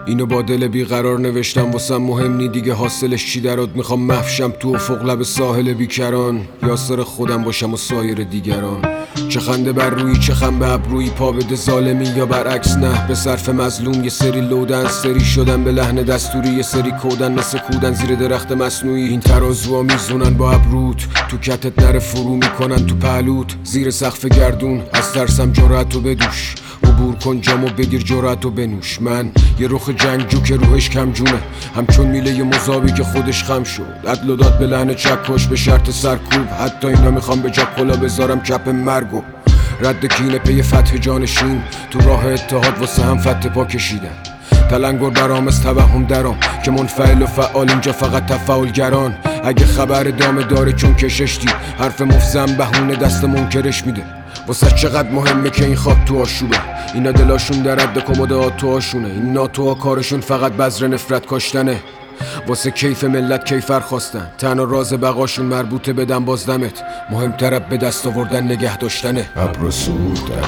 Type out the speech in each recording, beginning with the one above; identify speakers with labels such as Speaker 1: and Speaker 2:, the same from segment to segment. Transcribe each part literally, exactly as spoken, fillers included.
Speaker 1: اینو با دل بیقرار نوشتم واسم مهم نی دیگه حاصلش چی درات. میخوام محشم تو افق لب ساحل بیکران، یاسر خودم باشم و سایر دیگران. چه خنده بر روی چه خم به ابرویی، پا بده ظالمی یا برعکس نه به صرف مظلوم. یه سری لودن سری شدن به لحن دستوری، یه سری کودن مثل کودن زیر درخت مصنوعی. این ترازوها میزونن با ابروت، تو کتت نره فرو میکنن تو پهلوت. زیر سقف گردون از ترسم جرأتو بدوش، عبور کن جامو بگیر جرأتو بنوش. من یه رخ جنگجو که روحش کم جونه، همچون میله یه مذابی که خودش خم شد. عدل و داد به لحن چکش به شرط سرکوب، حتی اینا میخوام به جا کلا بذارم کپ مرگو. رد کینه پی فتح جانشین، تو راه اتحاد واسه هم فتح پا کشیدن. تلنگر برام از توهم درام که منفعل و فعال اینجا فقط تفاعلگران. اگه خبر دامه داره چون کشش دید، حرف مفزم بهونه دست منکرش میده. واسه چقدر مهمه که این خواب تو آشوبه، اینا دلاشون در رد کمد آتوهاشونه. این ناتوها کارشون فقط بذر نفرت کاشتنه، واسه کیف ملت کیفر خواستن. تنها راز بقاشون مربوطه به دم بازدمت، مهمتر به دست آوردن نگه داشتنه. ابرو سوختم،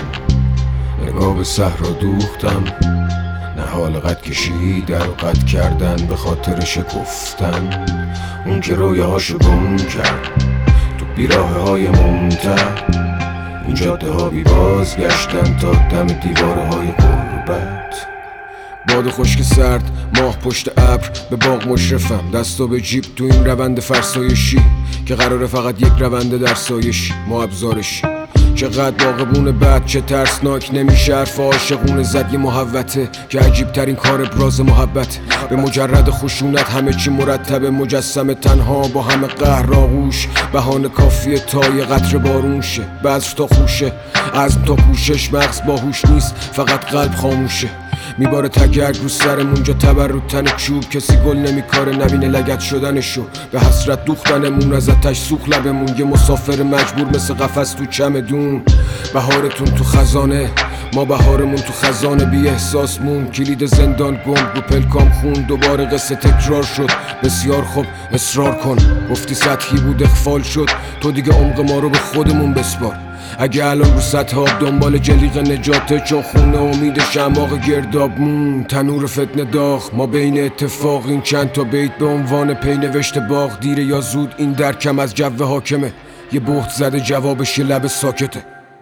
Speaker 1: نگاه به صحرا دوختم، نهال قد کشیدن و قد کردن به خاطر شکفتن. اون که رویاهاشو گم کرد تو بیراه های ممتع، این جاده ها بی بازگشتن تا دم دیواره های غربت. باد خشک سرد، ماه پشت ابر، به باغ مشرفم دستو به جیب تو این روند فرسایشی که قراره فقط یک رونده در سایشی ما ابزارشی. چقدر باغبون بد چه ترسناک، نمیشه حرف عاشقونه زد یه محوته که عجیب ترین کار ابراز محبت. به مجرد خشونت همه چی مرتبه، مجسم تنها با همه قهر آغوش. بهانه کافیه تا یه قطره بارون شه، بذر تا خوشه عزم تا کوشش. مغز باهوش نیست فقط قلب خاموشه، میباره تگرگ رو سرمون جا تبر رو تن چوب. کسی گل نمیکاره نبینه لگد شدنشو، به حسرت دوختنمون از آتش سوخت لبمون. یه مسافر مجبور مثل قفس تو چمدون. بهارتون تو خزانه، ما بهارمون تو خزانه. بی احساس مون کلید زندان گم رو پلکام خون. دوباره قصه تکرار شد، بسیار خوب اصرار کن. گفتی سطحی بود اخفال شد، تو دیگه عمق ما رو به خودمون بسپار. اگه الان رو سطح آب دنبال جلیق نجاته، چون خونه امید شماغ گرداب مون. تنور فتنه داغ ما بین اتفاق، این چند تا بیت به عنوان پی نوشته باغ. دیره یا زود این درکم از جو حاکمه، یه بهت زده جوابش یه لب ساکته.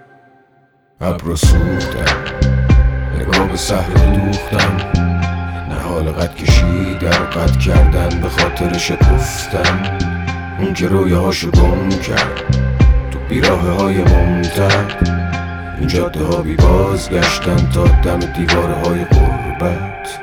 Speaker 1: ابرو سوختم، نگاه به صحرا دوختم، نهال قد کشیدن و قد کردن به خاطر شکفتن. اون که رویاهاشو گم کرد تو بیراه های ممتع، این جاده ها بی بازگشتن تا دم دیواره های غربت.